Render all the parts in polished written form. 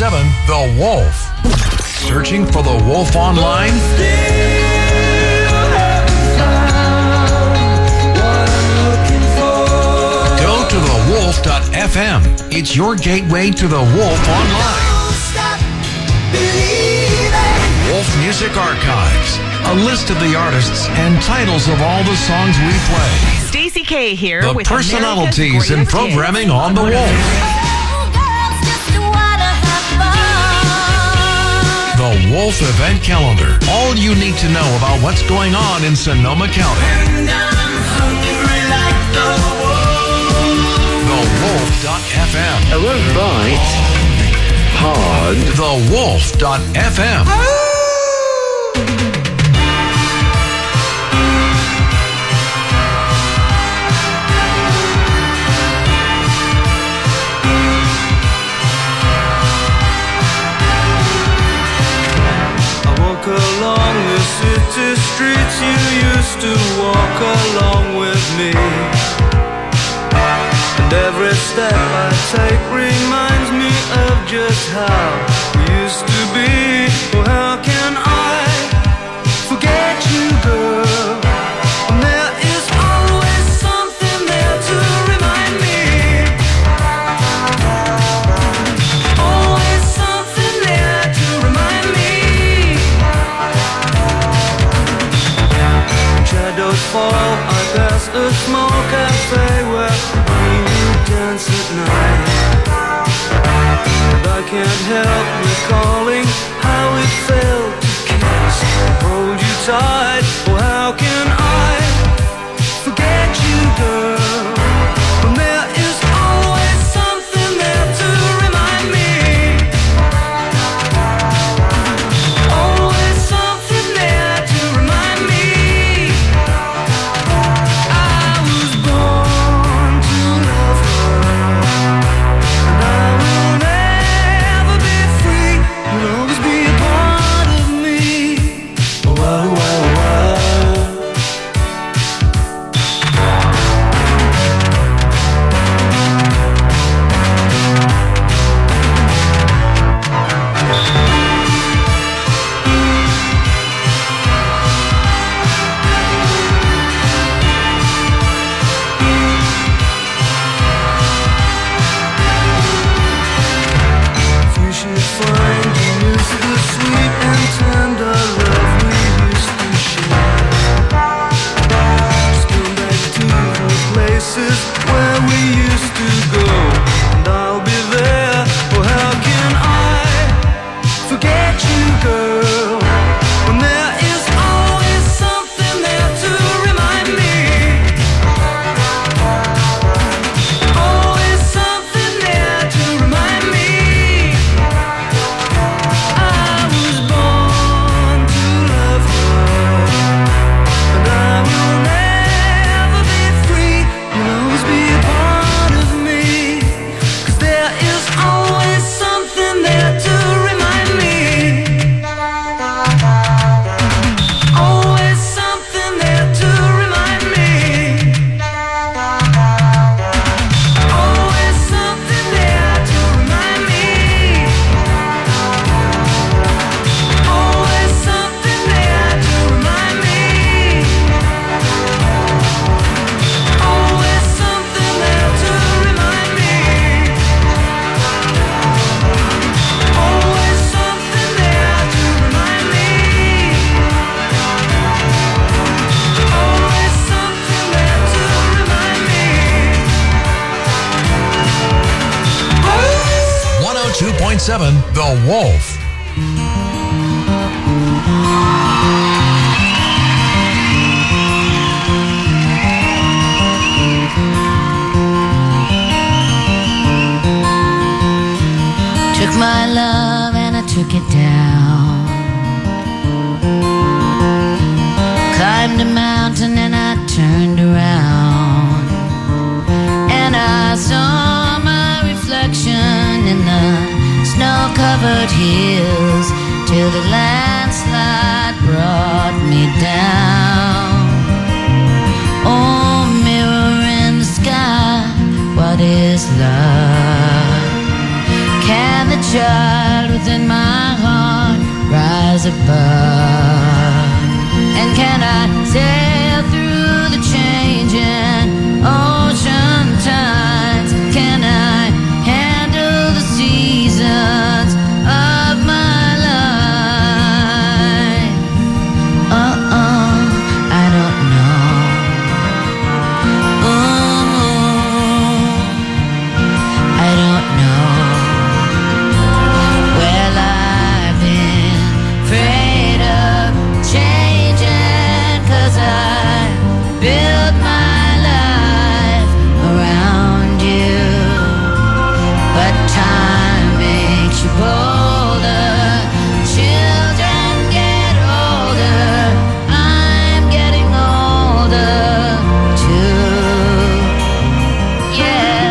The Wolf. Searching for The Wolf online? Go to thewolf.fm. It's your gateway to The Wolf online. Wolf Music Archives. A list of the artists and titles of all the songs we play. Stacey K here The with personalities and programming on The Wolf. The Wolf Event Calendar. All you need to know about what's going on in Sonoma County. TheWolf.fm. I won't bite hard. TheWolf.fm. Along the city streets you used to walk along with me, and every step I take reminds me of just how we used to be. Oh, how can I forget you, girl? And there is always something there to remind me. Always something there to remind me. Shadows fall, I pass a small cafe where we dance at night. And I can't help recalling how it felt to kiss and hold you tight. Oh, how can I forget you, girl? When there is always something there to remind me. Always something there to remind me. The Wolf. Took my love and I took it down. Climbed a mountain and I turned around, and I saw my reflection in the snow-covered hills till the landslide brought me down. Oh, mirror in the sky, what is love? Can the child faith in my heart rise above. And can I sail through the changing ocean tides? Can I handle the seasons of my life? I don't know. I don't know. Well, I've been afraid of changing, 'cause I built my life around you. But time makes you bolder, children get older, I'm getting older too. Yeah.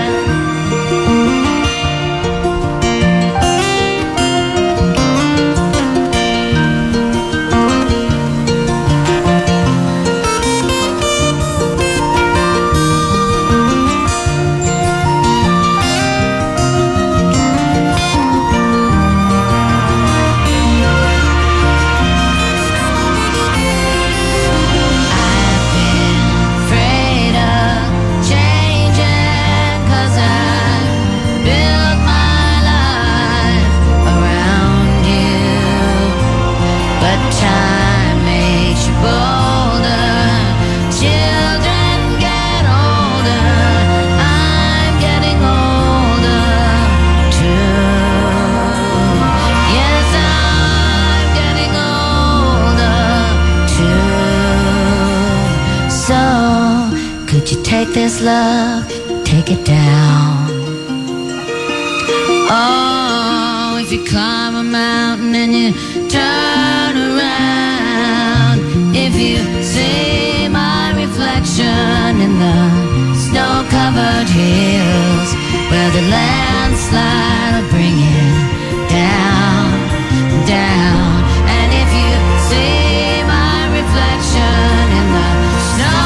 Afraid of changing, 'cause I built my life around you. But time makes you bolder, children get older, I'm getting older too. Yes, I'm getting older too. So, could you take this love, take it down? Oh, if you climb a mountain and you turn around, if you see my reflection in the snow-covered hills, where the landslide will bring it down, down. And if you see my reflection in the snow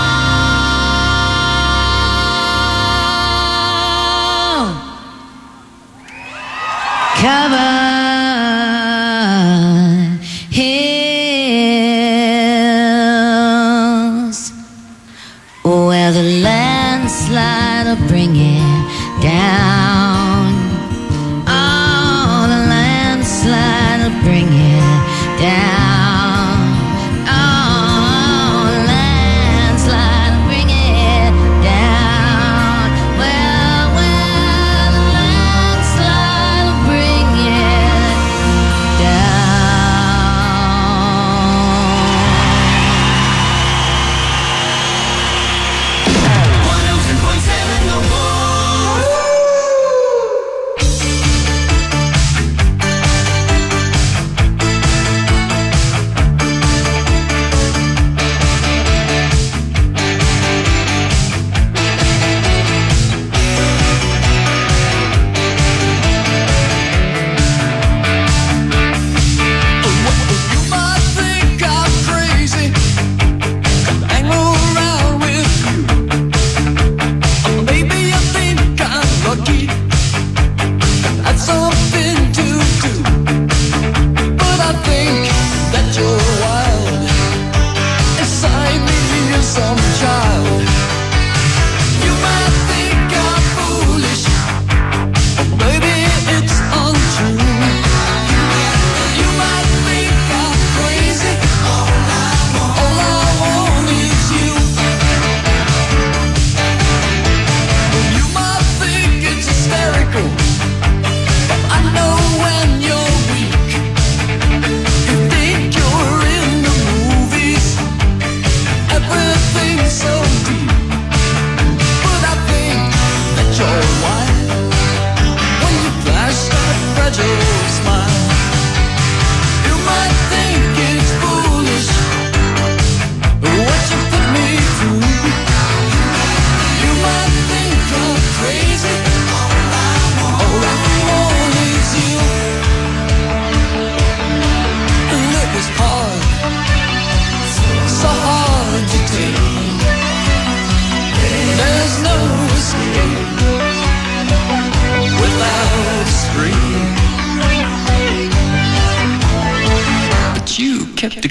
covered hills, where the landslide will bring it down. Oh, the landslide will bring it down. Oh, the landslide will bring it down. Well, the landslide will bring it so deep.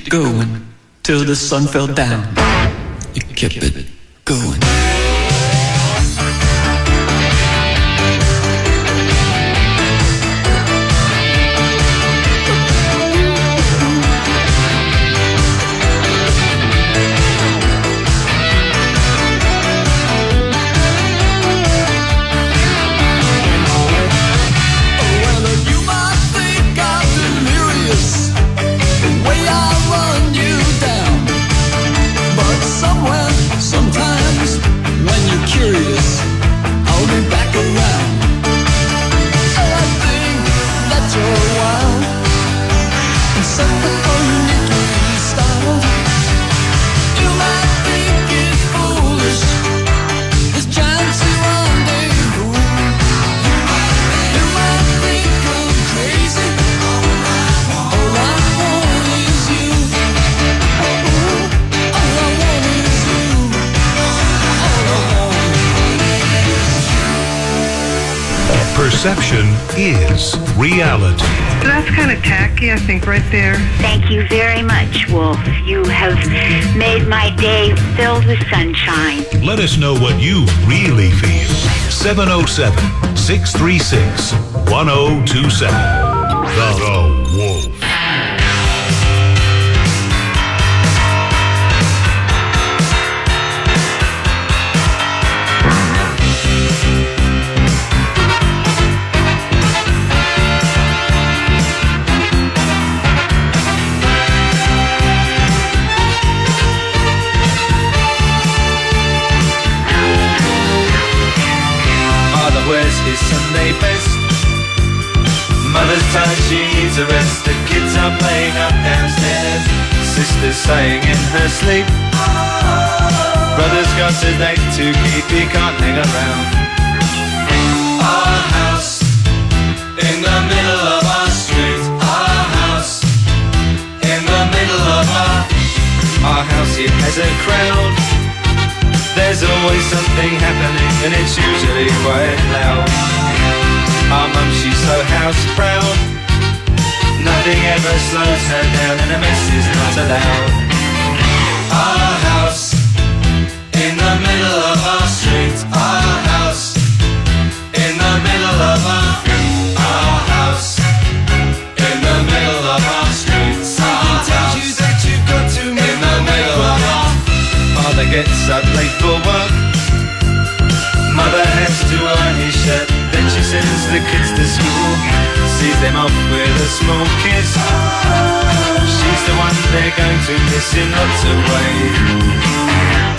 going till the sun fell down. You kept it going. Perception is reality. That's kind of tacky, I think, right there. Thank you very much, Wolf. You have made my day filled with sunshine. Let us know what you really feel. 707-636-1027. The Wolf. His Sunday best. Mother's tired, she needs a rest. The kids are playing up downstairs. Sister's sighing in her sleep. Brother's got a date to keep, he can't hang around. Our house in the middle of our street. Our house in the middle of our house. It has a crowd. There's always something happening and it's usually quite loud. Our mum, she's so house proud. Nothing ever slows her down and a mess is not allowed. Our house in the middle of our street. Our house in the middle of our house in the middle of our street. Something tells you that you've got to move in the middle of our. Father gets up late for work. Mother has to iron his shirt. Then she sends the kids to school. Sees them off with a small kiss. She's the one they're going to miss in lots of ways.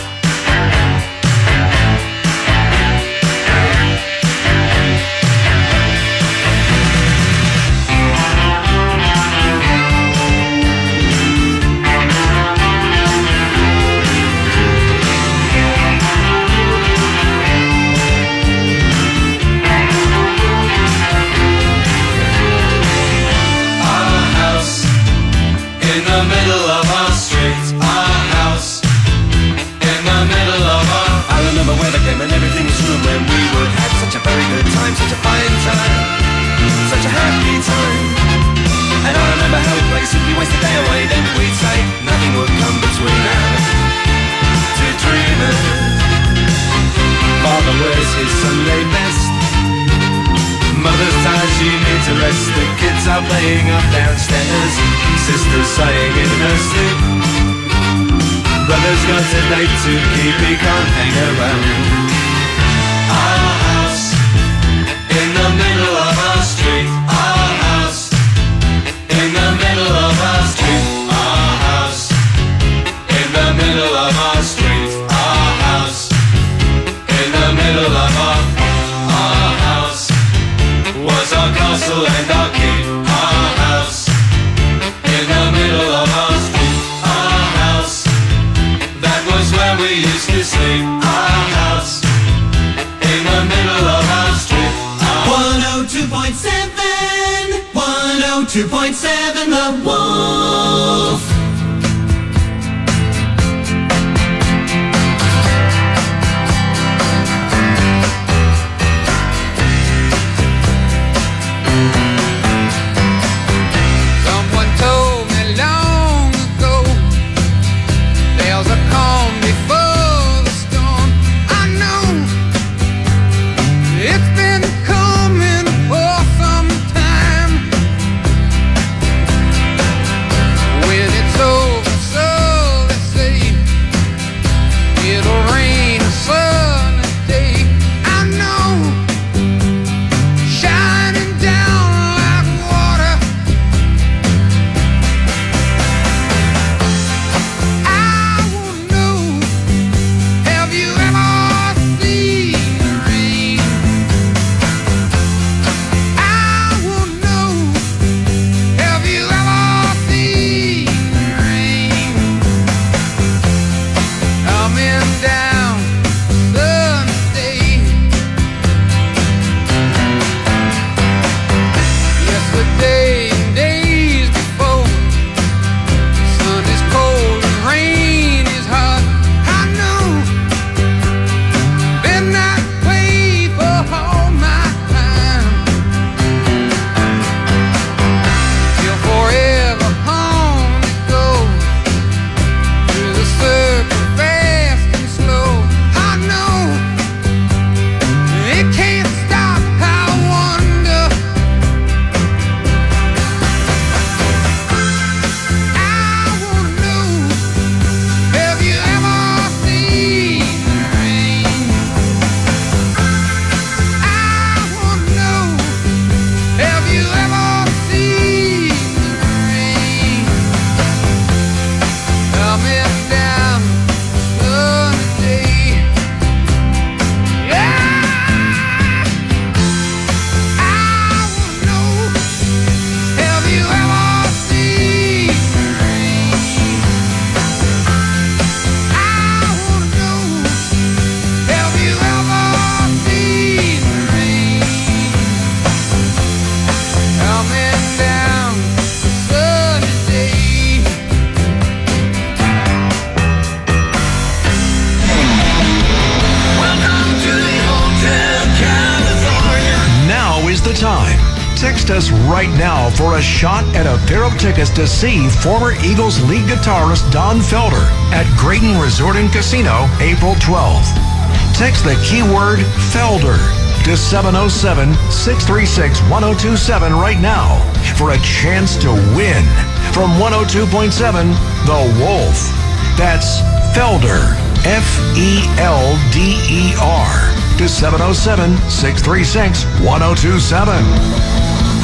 Such a fine time, such a happy time. And I remember how we'd play, simply waste the day away. Then we'd say nothing would come between us to dreamers. Father wears his Sunday best. Mother's tired, she needs a rest. The kids are playing up downstairs. Sister's sighing in her sleep. Brother's got a date to keep, he can't hang around. Our house in the middle of our street. Our house in the middle of our street. Our house in the middle of our street. Our house in the middle of our house was our castle and our keep. Our house in the middle of our street. Our house, that was where we used to sleep. Our house in the middle of our street. 102.7 102.7 The Wolf. Someone told me long ago Text us right now for a shot at a pair of tickets to see former Eagles lead guitarist Don Felder at Graton Resort and Casino April 12th. Text the keyword Felder to 707-636-1027 right now for a chance to win from 102.7 The Wolf. That's Felder, F-E-L-D-E-R, to 707-636-1027.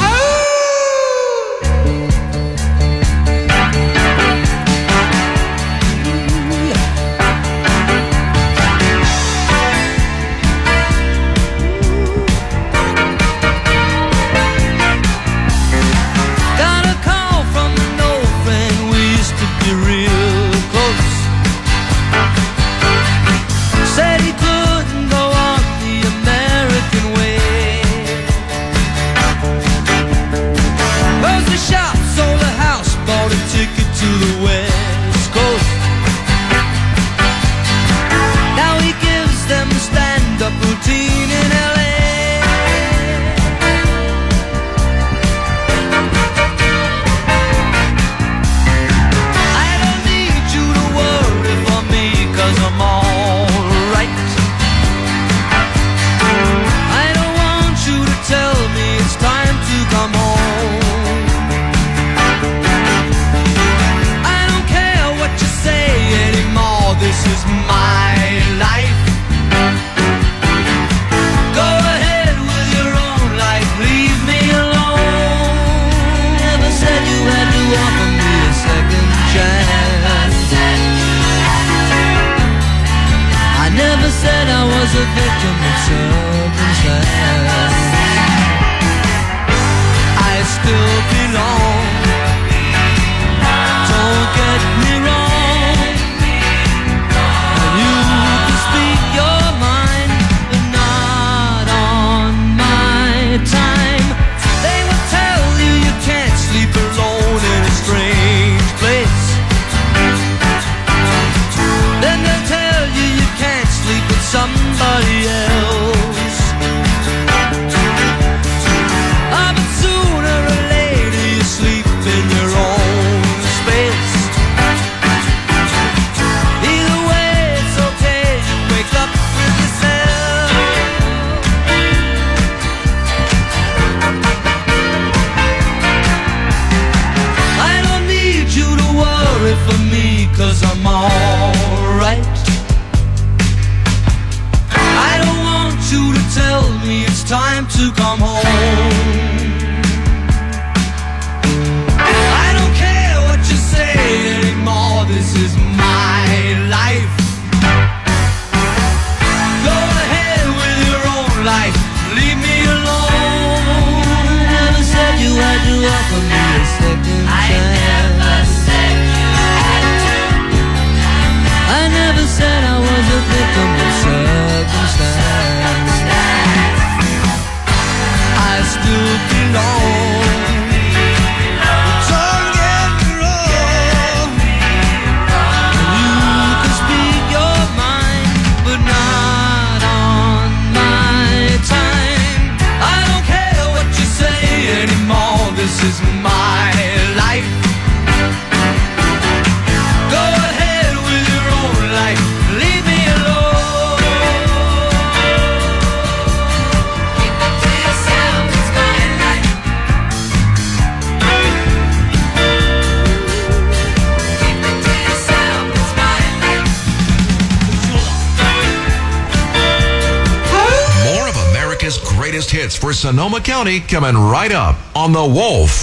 Hits for Sonoma County coming right up on The Wolf.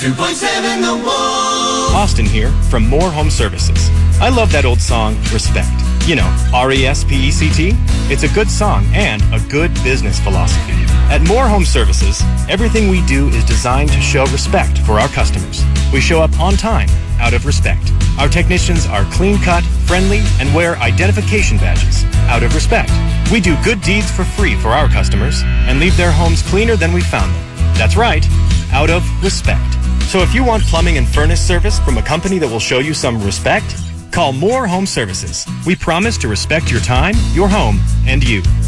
102.7 The Wolf. Austin here from More Home Services. I love that old song, Respect. You know, R-E-S-P-E-C-T. It's a good song and a good business philosophy. At More Home Services, everything we do is designed to show respect for our customers. We show up on time, out of respect. Our technicians are clean-cut, friendly, and wear identification badges, out of respect. We do good deeds for free for our customers and leave their homes cleaner than we found them. That's right, out of respect. So if you want plumbing and furnace service from a company that will show you some respect, call More Home Services. We promise to respect your time, your home, and you.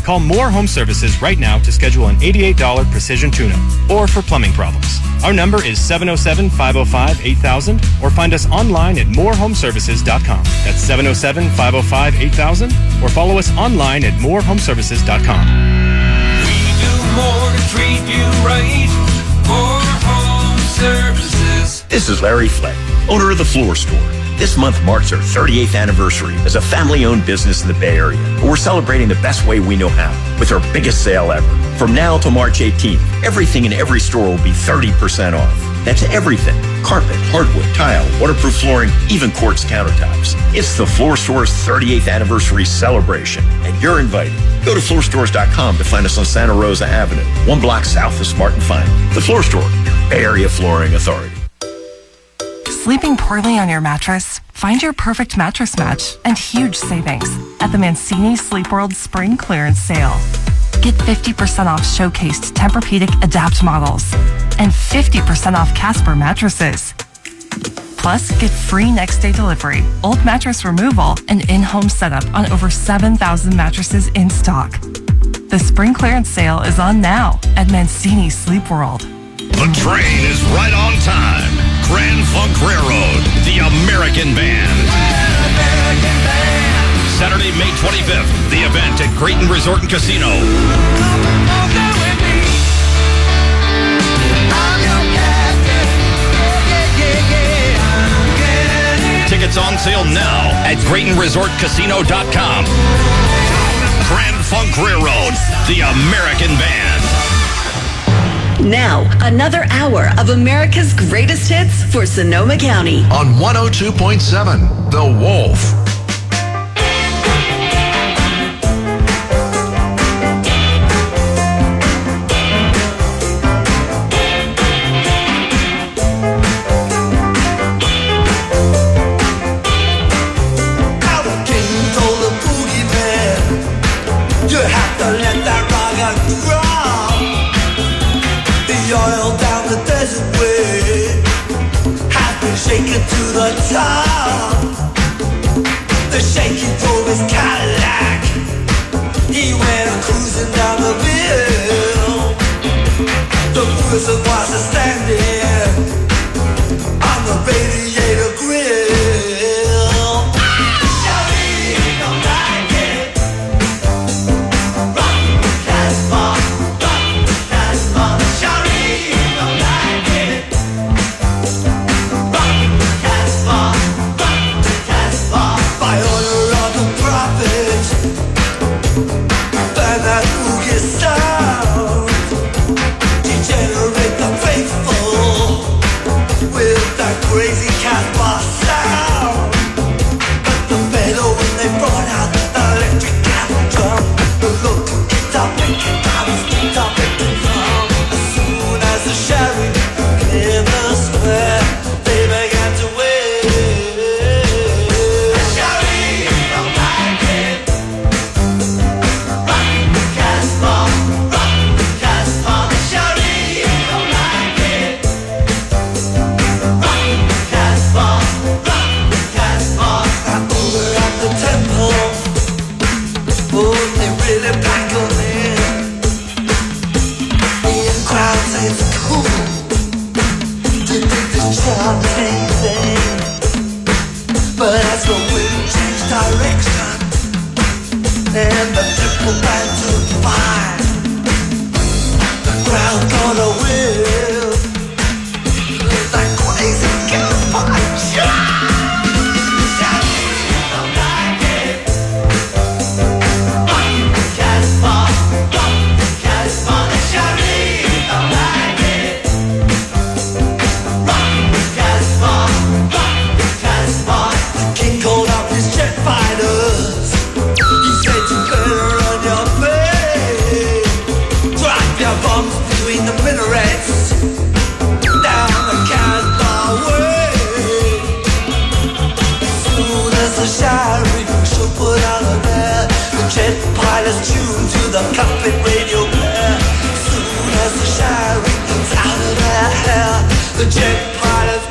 Call Moore Home Services right now to schedule an $88 precision tune-up or for plumbing problems. Our number is 707-505-8000 or find us online at moorehomeservices.com. That's 707-505-8000 or follow us online at moorehomeservices.com. We do more to treat you right. More Home Services. This is Larry Flett, owner of The Floor Store. This month marks our 38th anniversary as a family-owned business in the Bay Area. We're celebrating the best way we know how with our biggest sale ever. From now till March 18th, everything in every store will be 30% off. That's everything. Carpet, hardwood, tile, waterproof flooring, even quartz countertops. It's The Floor Store's 38th anniversary celebration, and you're invited. Go to floorstores.com to find us on Santa Rosa Avenue, 1 block south of Smart & Final. The Floor Store, Bay Area Flooring Authority. Sleeping poorly on your mattress? Find your perfect mattress match and huge savings at the Mancini Sleep World Spring Clearance Sale. Get 50% off showcased Tempur-Pedic Adapt models and 50% off Casper mattresses. Plus, get free next-day delivery, old mattress removal, and in-home setup on over 7,000 mattresses in stock. The Spring Clearance Sale is on now at Mancini Sleep World. The train is right on time. Grand Funk Railroad, the American Band. Saturday, May 25th, the event at Grayton Resort and Casino. Tickets on sale now at GraytonResortCasino.com. Grand Funk Railroad, the American Band. Now, another hour of America's greatest hits for Sonoma County. On 102.7, The Wolf. Shaking to the top. The shaky drove his Cadillac. He went cruising down the bill. The person was standing on the radiator grill. Shawty don't like it. Rock the Casbah, rock the Casbah. Shawty don't like it. By order of the prophet, by that boogie sound, degenerate the faithful with that crazy Casbah sound. But the better when they brought out the electric cattle drum, the local guitar picking out his guitar picking drum. As soon as the sheriff cleared the square, they began to wait. But as the wind changed direction and the temple began to fire, the crowd got a whiff like crazy campfire. Don't like it. Rock the Casbah, rock the Casbah. The sheriff don't like it. Rock the Casbah, rock the Casbah. The king called up his jet fighters. He said you better run your face. Drop your bombs between the minarets down the Casbah way. As soon as the sheriff should put out of there, the jet pilots tuned to the cockpit radio blare. As soon as the sheriff was out of their hair, the jet pilots